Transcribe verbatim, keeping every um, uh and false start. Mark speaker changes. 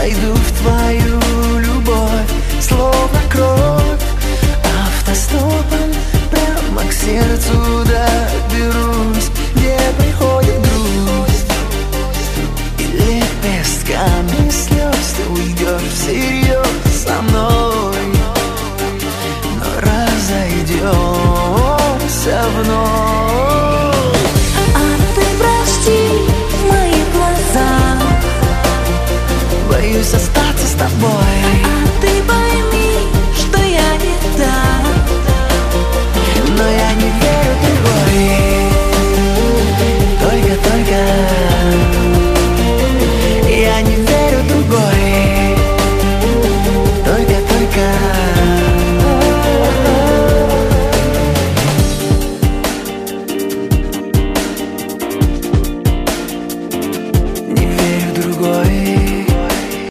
Speaker 1: войду в твою любовь, словно кровь. Автостопом прямо к сердцу доберусь, где приходит грусть, и лепестками слез ты уйдешь всерьез со мной, но разойдемся вновь.
Speaker 2: А ты прости в моих глазах,
Speaker 1: боюсь остаться с тобой.